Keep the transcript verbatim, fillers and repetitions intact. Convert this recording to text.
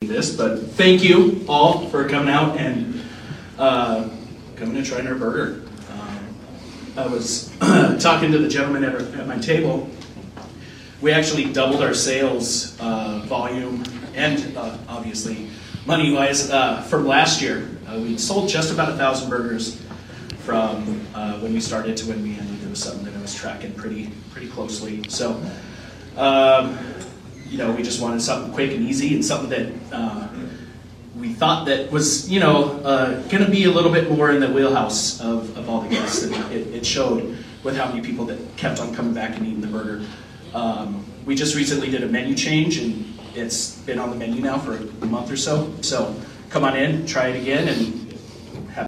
this, but thank you all for coming out and uh, coming and trying our burger. Um, I was talking to the gentleman at, our, at my table. We actually doubled our sales uh, volume and uh, obviously money-wise uh, from last year. Uh, we sold just about a thousand burgers from uh, when we started to when we ended. It was something that I was tracking pretty pretty closely. So, um, you know, we just wanted something quick and easy and something that uh, we thought that was, you know, uh, going to be a little bit more in the wheelhouse of, of all the guests. And it, it showed with how many people that kept on coming back and eating the burger. Um, we just recently did a menu change, and it's been on the menu now for a month or so. So come on in, try it again, and